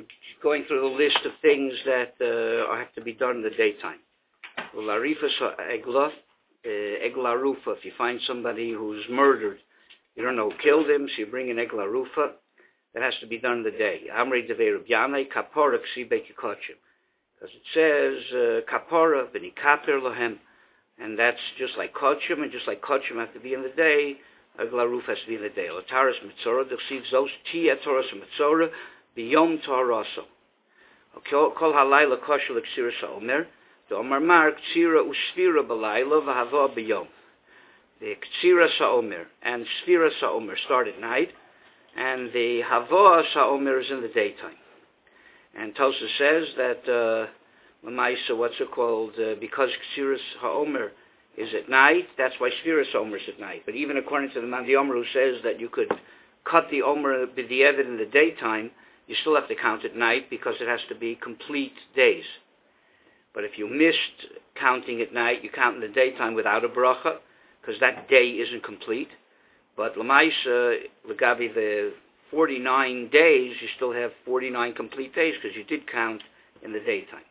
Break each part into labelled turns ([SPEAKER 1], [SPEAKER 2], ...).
[SPEAKER 1] we're going through the list of things that have to be done in the daytime. Egla rufa. If you find somebody who's murdered, you don't know who killed him, so you bring an egla rufa. That has to be done in the day. Amrei devei Reb Yanai kapora ksi bekikochim. Because it says kapora v'nikaper lohem, and that's just like kochim, and just like kochim have to be in the day, egla rufa has to be in the day. Otaras mitzora d'chsiv zos tia toras mitzora biyom toraso. Kol halayla kosher l'ksiras ha'omer. The Omar Mar Ktsira Ushvira Balayla V'Hava B'Yom. The Ktsira Sa'omer and Sfira Sa'omer start at night, and the Hava Sa'omer is in the daytime. And Tosa says that Lamaisa, what's it called? Because Ktsira Sa'omer is at night, that's why Sfira Sa'omer is at night. But even according to the Mandi Omer, who says that you could cut the Omer B'Di'evid in the daytime, you still have to count at night because it has to be complete days. But if you missed counting at night, you count in the daytime without a bracha, because that day isn't complete. But Lamaisa, Lagabi, the 49 days, you still have 49 complete days, because you did count in the daytime.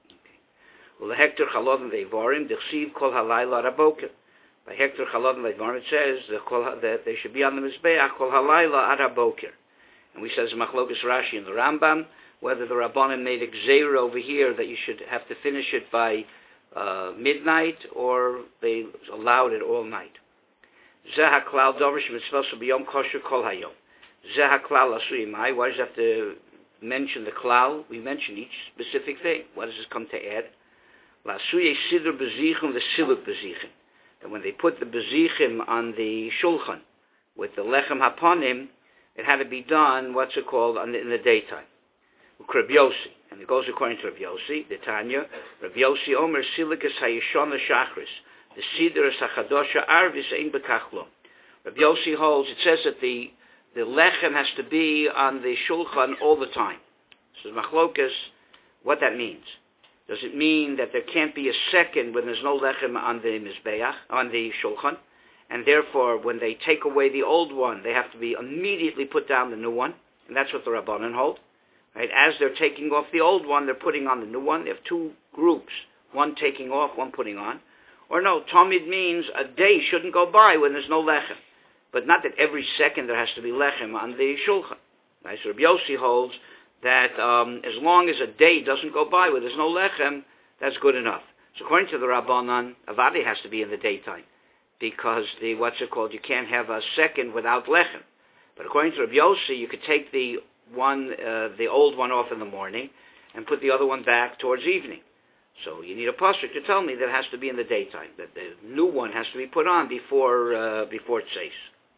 [SPEAKER 1] Well, the Hector Chalovim Veivorim, Dechsiv Kol Halayla Araboker. By Hector Chalovim Veivorim, it says that they should be on the Mizbeach Kol Halayla Araboker. And we says Machlokas Rashi in the Rambam, whether the Rabbanan made a gzeira over here that you should have to finish it by midnight, or they allowed it all night. Zeh haklal dover shemitzvah b'yom kosher kol hayom. Zeh haklal asui mai. Why does it have to mention the klal? We mention each specific thing. What does this come to add? La'asui siddur bezichim v'siluk bezichim. And when they put the bezichim on the shulchan with the lechem haponim, it had to be done, what's it called, in the daytime. Reb Yossi, and it goes according to Reb Yossi, the Tanya. Reb Yossi Omer Silikas Hayishona Shachris, the Siddur Sachadosha Arvis Ein Bekachlo. Reb Yossi holds, it says that the lechem has to be on the shulchan all the time. So Machlokas, what that means. Does it mean that there can't be a second when there's no lechem on the mizbeach, on the shulchan, and therefore when they take away the old one, they have to be immediately put down the new one, and that's what the Rabbanan hold. Right? As they're taking off the old one, they're putting on the new one. They have two groups, one taking off, one putting on. Or no, Talmud means a day shouldn't go by when there's no lechem. But not that every second there has to be lechem on the shulchan. Right? So Rabbi Yossi holds that as long as a day doesn't go by where there's no lechem, that's good enough. So according to the Rabbanan, Avadi has to be in the daytime. Because you can't have a second without lechem. But according to Rabbi Yossi, you could take the old one off in the morning, and put the other one back towards evening. So you need a pasuk to tell me that it has to be in the daytime, that the new one has to be put on before Tzeis.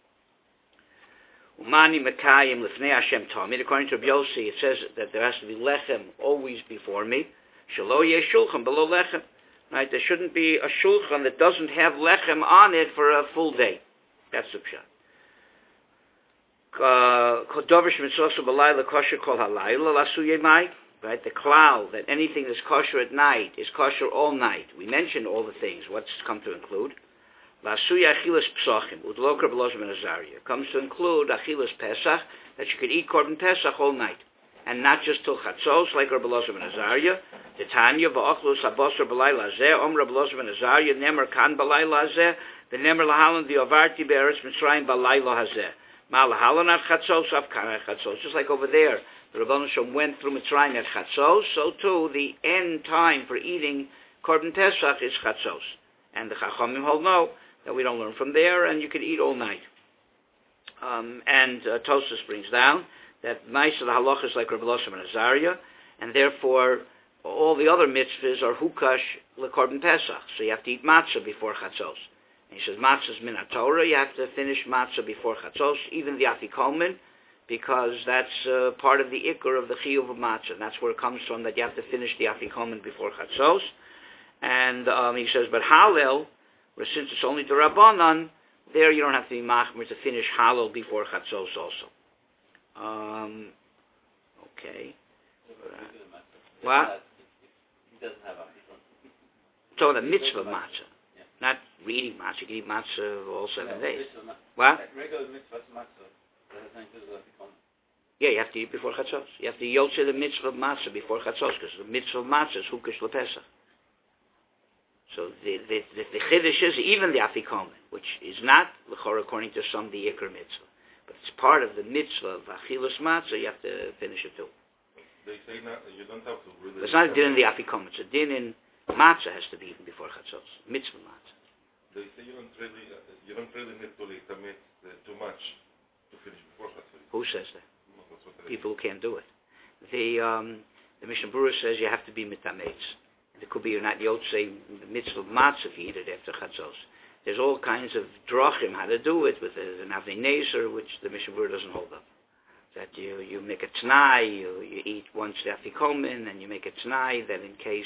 [SPEAKER 1] Umani Mekayim Lifnei Hashem Tamid. According to Rabbi Yossi, it says that there has to be lechem always before me. Shelo yeh shulchan below lechem. Right? There shouldn't be a shulchan that doesn't have lechem on it for a full day. That's the pshat. Right, the klal, that anything that's kosher at night is kosher all night. We mentioned all the things. What's come to include? It comes to include achilas pesach, that you could eat korban pesach all night, and not just till chatzos, like Rabbi Elazar ben Azariah. The Tanya va'ochlus abosar b'layla zeh, om Rabbi Elazar ben Azariah, nemer kan b'layla zeh, the nemer lahalan v'yovarti be'eretz Mitzrayim b'layla hazeh. Just like over there, the Rebbeinu Shalom went through Mitzrayim at Chatzos, so too the end time for eating Korban Pesach is Chatzos. And the Chachamim hold no, that we don't learn from there, and you can eat all night. Tosfos brings down that Ma'aseh the Halacha is like Rabbi Elazar ben Azariah, and therefore all the other mitzvahs are Hukash LeKorban Pesach, so you have to eat matzah before Chatzos. And he says, matzah's min Torah, you have to finish matzah before chatzos, even the afikomen, because that's part of the ikkur of the chiyuv of matzah. And that's where it comes from, that you have to finish the afikomen before chatzos. And he says, but halal, since it's only the Rabbanan, there you don't have to be machmer to finish halal before chatzos also. Okay. What?
[SPEAKER 2] He doesn't have afikomen.
[SPEAKER 1] So the mitzvah matzah. Not reading matzah. You can eat matzah all 7 days. What?
[SPEAKER 2] Regular mitzvah matzah. That has nothing to do with afikomen.
[SPEAKER 1] Yeah, you have to eat before Chatzos. You have to yotze the mitzvah of matzah before Chatzos, because the mitzvah of matzah is hukash lepesach. So the chiddush is even the afikomen, which is not l'chor according to some the ikr mitzvah, but it's part of the mitzvah of achilus matzah. You have to finish it too.
[SPEAKER 3] They say not, you don't have to really...
[SPEAKER 1] It's not a din in the afikomen. It's a din in matzah has to be eaten before Chatzos. Mitzvah matzah.
[SPEAKER 3] They say you don't really need to commit too much to finish before Chatzos.
[SPEAKER 1] Who says that? People who can't do it. The Mishnah Berurah says you have to be mitametz. It could be you're not yotze the mitzvah of matzah if you eat it after Chatzos. There's all kinds of drachim how to do it with an avnei nezer, which the Mishnah Berurah doesn't hold up. That you make a tnai, you eat once the afikomen, and you make a tnai that in case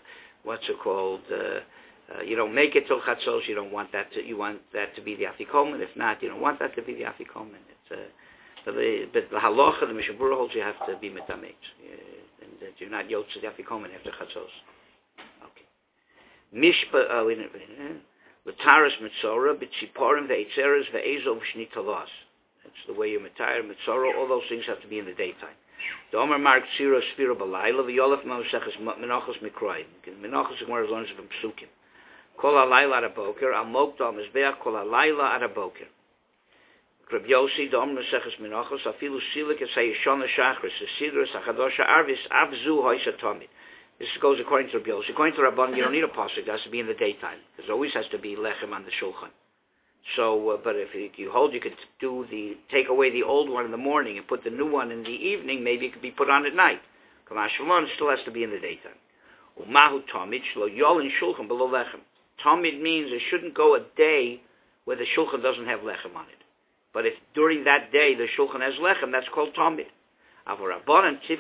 [SPEAKER 1] you don't make it till Chatzos, you want that to be the afikomen. If not, you don't want that to be the afikomen. But the halacha, the Mishnah Berurah holds you have to be mitametz, and that you're not yotze the afikomen after Chatzos. Okay. Mishpa, l'taras mitzora, b'tziporim ve'etzeres ve'ezov shnitalas. That's the way you mitayr mitzora. All those things have to be in the daytime. The Omer Mark Tzira Spira Balayla v'yolef ma'useches menachos mikroim. Menachos Gemara learns from psukim. Kol halayla ad haboker al mokta al mizbeach kol halayla ad haboker. Rabbi Yossi, the Omer Meseches Menachos, afilu silik es hayishona shachris, esidrus achadosha arvis abzu hoisa tomid. This goes according to Rabbi Yossi. According to Rabban, you don't need a pasuk. It has to be in the daytime. There always has to be lechem on the shulchan. So, but if you hold, you could take away the old one in the morning and put the new one in the evening. Maybe it could be put on at night. Kamash Shalom still has to be in the daytime. Umahu tomid shlo yolin shulchan below lechem. Tomid means it shouldn't go a day where the shulchan doesn't have lechem on it. But if during that day the shulchan has lechem, that's called tomid. According to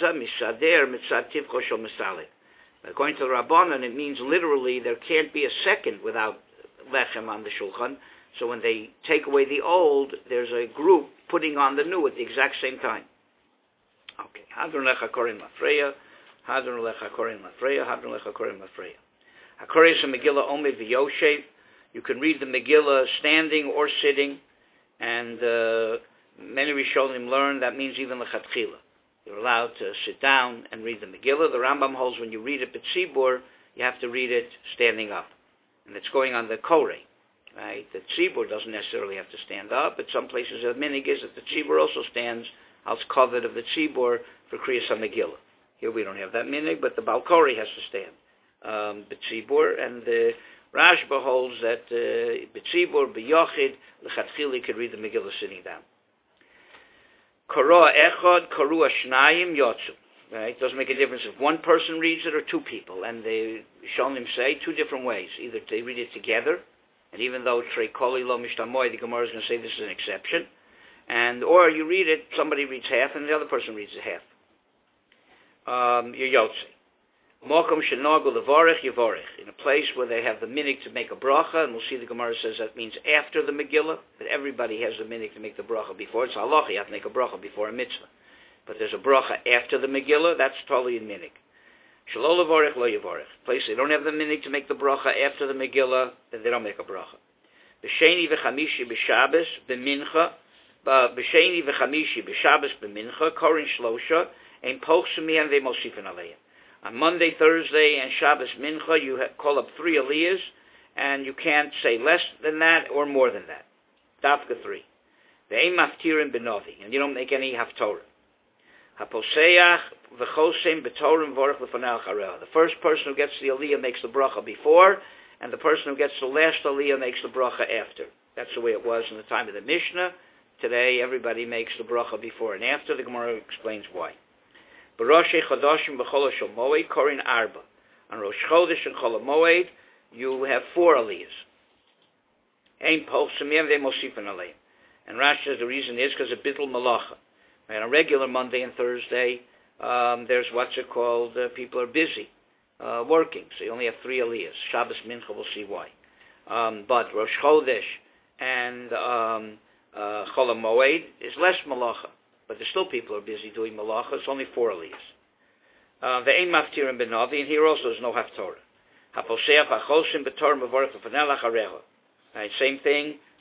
[SPEAKER 1] the Rabbanan, it means literally there can't be a second without lechem on the shulchan. So when they take away the old, there's a group putting on the new at the exact same time. Okay. Hadron lecha korin lafreya, hadron lecha korin lafreya, hadron lecha korin lafreya. Hakoris Megillah Omed v'Yoshev. You can read the Megillah standing or sitting. And many Rishonim learn that means even lechatchila. You're allowed to sit down and read the Megillah. The Rambam holds when you read it b'tzibur, you have to read it standing up. And it's going on the korei, right? The tzibur doesn't necessarily have to stand up, but some places the minig is that the tzibur also stands als kavod of the tzibur for kriyas HaMegillah. Here we don't have that minig, but the Baal Korei has to stand b'tzibur, and the Rashba holds that b'tzibur, b'yochid, l'chatchili could read the Megillah sitting down. Korah echad, korua shnayim, yotzu. Right? It doesn't make a difference if one person reads it or two people. And the Shonim say two different ways. Either they read it together, and even though Trei Koli Lo Mishtamoy, the Gemara is going to say this is an exception. Or you read it, somebody reads half, and the other person reads half. You're yotze. Mokum shenogul levorech yevorech. In a place where they have the minig to make a bracha, and we'll see the Gemara says that means after the Megillah, that everybody has the minig to make the bracha before. It's halacha, you have to make a bracha before a mitzvah. But there's a bracha after the Megillah, that's totally in minig. Shelo levorech lo yevorech. Place they don't have the minig to make the bracha after the Megillah, then they don't make a bracha. B'sheni v'chamishi b'Shabbos b'mincha, b'sheni v'chamishi b'Shabbos b'mincha, korin shlosha, ein pochsumi and they mosifin aleim. On Monday, Thursday, and Shabbos Mincha, you call up 3 aliyahs, and you can't say less than that or more than that. Dafka 3. Ve'ein maftirin benovi, and you don't make any haftorah. Haposeach v'chosem b'torim vorach l'fanei al. The first person who gets the aliyah makes the bracha before, and the person who gets the last aliyah makes the bracha after. That's the way it was in the time of the Mishnah. Today, everybody makes the bracha before and after. The Gemara explains why. B'Rosh Chodashim b'Chol Shel Moed Korin Arba. On Rosh Chodesh and Chol Moed, you have 4 aliyahs. Ein Pochsumim they mosifin aleim. And Rashi says the reason is because of bittul malacha. On a regular Monday and Thursday, there's what's it called? People are busy working, so you only have 3 aliyahs. Shabbos Mincha, we'll see why. But Rosh Chodesh and Chol Moed is less malacha. But there's still people who are busy doing malacha. It's only 4 aliyahs. The ein maftirin benovi, and here also there's no haftorah. Haposeach achosim b'torim b'vorach l'fanei al. Right, same thing.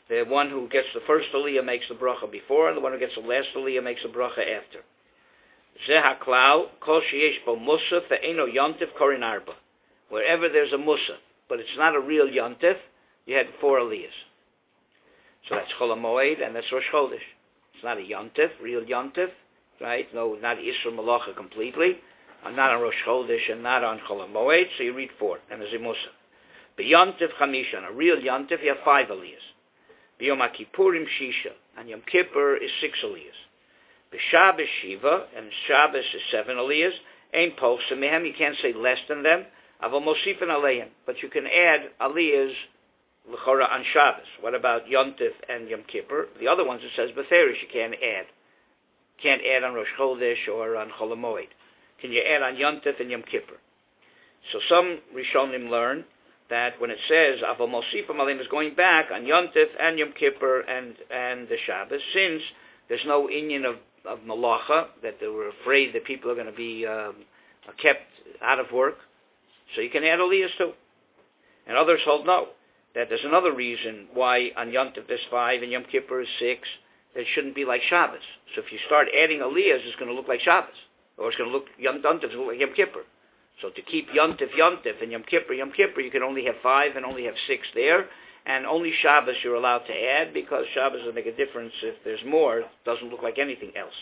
[SPEAKER 1] The one who gets the first aliyah makes the bracha before, and the one who gets the last aliyah makes the bracha after. Zeh haklal, kol sheyesh bo musaf ve'eno yontif korin arba. Wherever there's a musaf, but it's not a real yontif, you had 4 aliyahs. So that's Chol HaMoed, and that's Rosh Chodesh. It's not a yontif, real yontif, right? No, not Yisro Malacha completely, not on Rosh Chodesh, and not on Chol HaMoed, so you read 4, and there's a musaf. B'yontif chamisha, on a real yontif, you have 5 aliyahs. B'yom HaKippurim shisha, and Yom Kippur is 6 aliyahs. B'Shabbos shiva, and Shabbos is 7 aliyahs. Ein posem mehem, you can't say less than them. Aval mosifin aleihem, but you can add aliyahs l'chora on Shabbos. What about Yontif and Yom Kippur? The other ones it says b'therish, you can't add. Can't add on Rosh Chodesh or on Chol HaMoed. Can you add on Yontif and Yom Kippur? So some Rishonim learn that when it says Aval mosifim aleim is going back on Yontif and Yom Kippur and the Shabbos, since there's no inyan of malacha, that they were afraid that people are going to be kept out of work. So you can add aliyahs too. And others hold no, that there's another reason why on Yom Tov there's 5 and Yom Kippur is 6, that it shouldn't be like Shabbos. So if you start adding aliyahs, it's going to look like Shabbos. Or it's going to look, Yom Tov will look like Yom Kippur. So to keep Yom Tov, and Yom Kippur, you can only have 5 and only have 6 there. And only Shabbos you're allowed to add, because Shabbos will make a difference. If there's more, it doesn't look like anything else.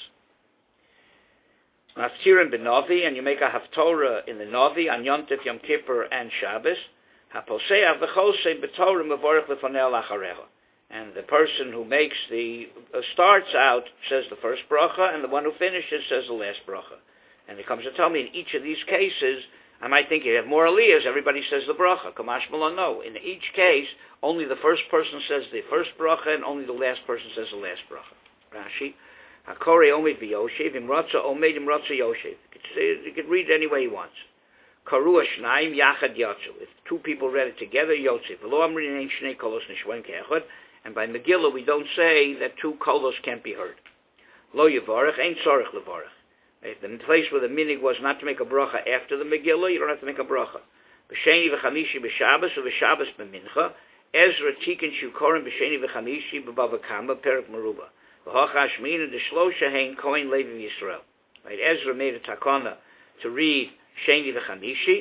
[SPEAKER 1] Naftirin b'Navi, and you make a Haftorah in the Navi on Yom Tov, Yom Kippur, and Shabbos. Haposeach v'chosei b'Torah mevorech lefanei lacharecha. And the person who makes starts out says the first bracha, and the one who finishes says the last bracha. And it comes to tell me in each of these cases, I might think you have more aliyahs, everybody says the bracha. Kamash Malon, no. In each case, only the first person says the first bracha, and only the last person says the last bracha. Rashi, Hakore Omed v'Yoshev, Imratza Omed Imratza Yoshev. You could read it any way he wants. Karua Shnaim Yachad Yatzu. If 2 people read it together, Yotzev. V'lo Amrin Ein Shnei Kolos Nishwen Ke'echad. And by Megillah, we don't say that 2 kolos can't be heard. Lo Yevarech Ein Tzorech Levarech. If the place where the minig was not to make a bracha after the Megillah, you don't have to make a bracha. B'sheni v'chamishi b'Shabbos u'v'Shabbos b'mincha. Ezra tikkun shukorim b'sheni v'chamishi b'bava kama perik meruba. V'hochash mina d'shlosha hein kohen levi Yisrael. Right, Ezra made a takana to read sheni v'chamishi,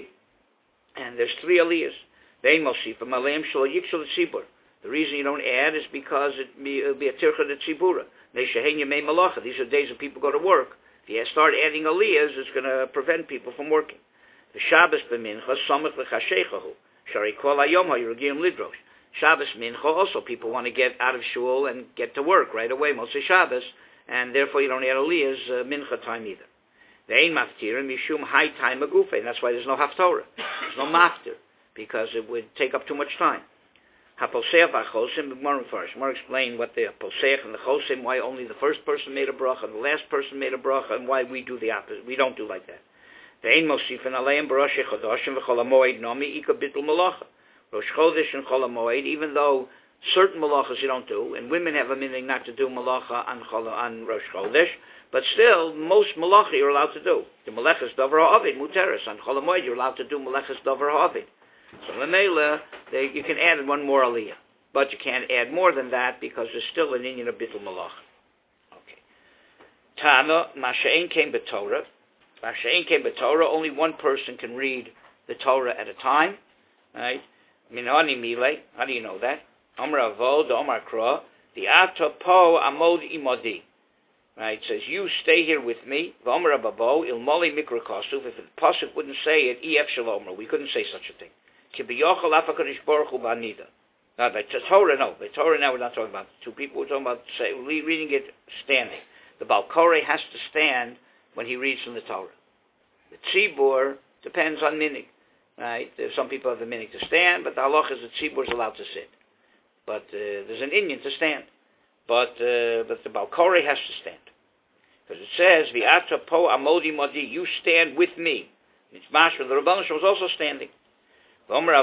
[SPEAKER 1] and there's 3 aliyahs. Ve'in mosifim aleim shlo yikshol tzibur. The reason you don't add is because it'll be a tircha d'tzibura. Ne'shehen yemei malacha. These are days when people go to work. If you start adding aliyahs, it's going to prevent people from working. The Shabbos b'mincha samach l'chashechahu. Shari kol hayom ha'yurgim lidrosh. Shabbos mincha also, people want to get out of shul and get to work right away, mostly Shabbos, and therefore you don't add aliyahs mincha time either. The ein maftirim mishum high time agufe, and that's why there's no haftorah. There's no maftir, because it would take up too much time. HaPoseach v'Chosim, Gemara explained what the Poseach and the Chosim, why only the first person made a bracha and the last person made a bracha, and why we do the opposite. We don't do like that. Ve'ein mosifin aleim b'Rosh Chodoshim v'Chol HaMoed nomi ika bittul malacha. Rosh Chodesh and Chol HaMoed, even though certain malachas you don't do, and women have a meaning not to do malacha on Rosh Chodesh, but still, most malacha you're allowed to do. The malachas davar ha'avid muteres. On Chol HaMoed you're allowed to do malachas davar ha'avid. So Lamela, you can add 1 more aliyah, but you can't add more than that because there's still an inyan of bittul malach. Okay. Tana masha'en came b'Torah. Masha'en came b'Torah. Only one person can read the Torah at a time. Right? Minani mile. How do you know that? Amar avod, Amar kra. The ata po amod imodi. Right? It says you stay here with me. V'Amar abavo ilmoli mikra kosuf. If the pasuk wouldn't say it, ef shalomra. We couldn't say such a thing. Now, the Torah, no. The Torah now we're not talking about 2 people. We're talking about reading it standing. The Baal Koreh has to stand when he reads from the Torah. The Tzibur depends on minig. Right? There's some people have the minig to stand, but the halach is the Tzibur is allowed to sit. But there's an inyan to stand. But the Baal Koreh has to stand. Because it says, V'ata po amodi modi, you stand with me. It's mashma. The Rabban Shem was also standing. How do you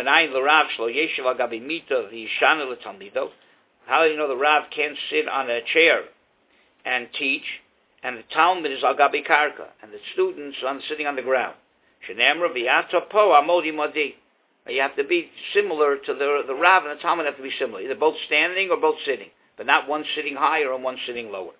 [SPEAKER 1] know the Rav can't sit on a chair and teach, and the Talmud is al gabi karka, and the students are sitting on the ground? You have to be similar to the Rav and the Talmud have to be similar. Either both standing or both sitting, but not one sitting higher and one sitting lower.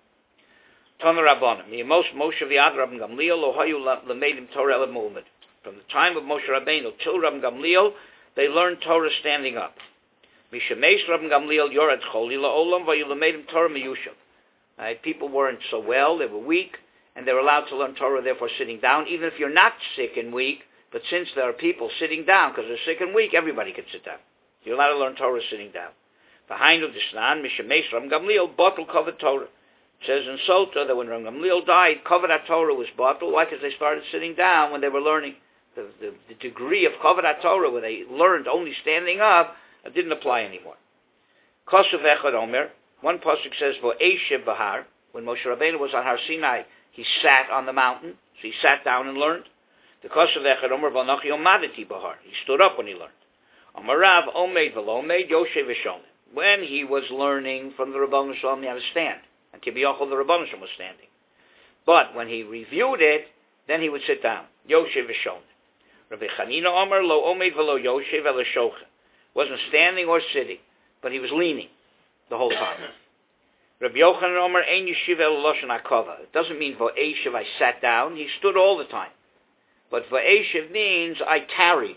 [SPEAKER 1] Tana Rabbanim. Moshe v'Ad Rabban Gamliel lo hayu lemeidim Torah el mu'amid. From the time of Moshe Rabbeinu till Rabban Gamliel, they learned Torah standing up. Mishemesh Rabban Gamliel yored choli la'olam v'hayu lemeidim Torah miyushav. People weren't so well; they were weak, and they were allowed to learn Torah. Therefore, sitting down, even if you're not sick and weak. But since there are people sitting down because they're sick and weak, everybody can sit down. You're allowed to learn Torah sitting down. Behind Udisnan, Mishemesh Ram Gamliel, bottle covered Torah. It says in Sota that when Ram Gamliel died, covered Torah was bottle. Why? Because they started sitting down when they were learning. The degree of covered Torah, where they learned only standing up, didn't apply anymore. Kosev Echad Omer, one pasuk says, V'eshev Bahar, when Moshe Rabbeinu was on Har Sinai, he sat on the mountain, so he sat down and learned. The Kosev Echad Omer V'anochi Omadeti Bahar, he stood up when he learned. Amarav Omed V'lomed Yoshev V'shomim. When he was learning from the Rabbanan Shalom, he had to stand. And Kibiyachol, the Rabbanan Shalom was standing. But when he reviewed it, then he would sit down. Yoshev V'shomim. Rabbi Chanina Omer Lo Omed V'lo Yoshev V'lo Shochem. Wasn't standing or sitting, but he was leaning the whole time. Rabbi Yochanan Omer Ein Yeshiva El Loshen HaKova. It doesn't mean V'eshev, I sat down. He stood all the time. But V'eshev means I tarried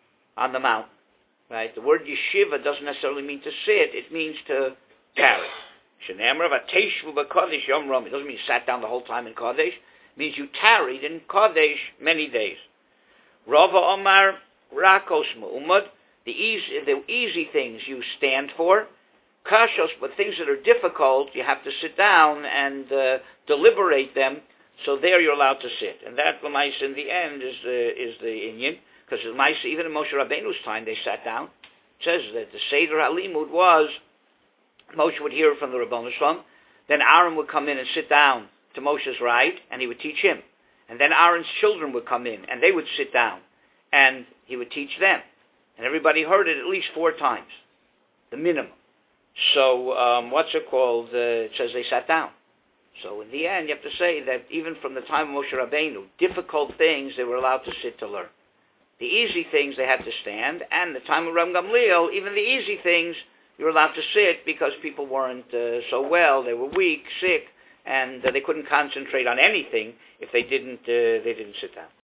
[SPEAKER 1] on the mountain. Right? The word yeshiva doesn't necessarily mean to sit. It means to tarry. Shenemar v'teishvu b'Kodesh Yom Rom. It doesn't mean you sat down the whole time in Kodesh. It means you tarried in Kodesh many days. Rava Omar Rakos Mu'umad. The easy things you stand for. Kashos, but things that are difficult, you have to sit down and deliberate them. So there you're allowed to sit. And that, L'maisa, in the end, is the Inyan. Because even in Moshe Rabbeinu's time, they sat down. It says that the Seder HaLimud was, Moshe would hear from the Rabbanan Shalom, then Aaron would come in and sit down to Moshe's right, and he would teach him. And then Aaron's children would come in, and they would sit down, and he would teach them. And everybody heard it at least 4 times, the minimum. So, it says they sat down. So in the end, you have to say that even from the time of Moshe Rabbeinu, difficult things they were allowed to sit to learn. The easy things they had to stand, and the time of Ram Gamliel, even the easy things you were allowed to sit because people weren't so well, they were weak, sick, and they couldn't concentrate on anything if they didn't sit down.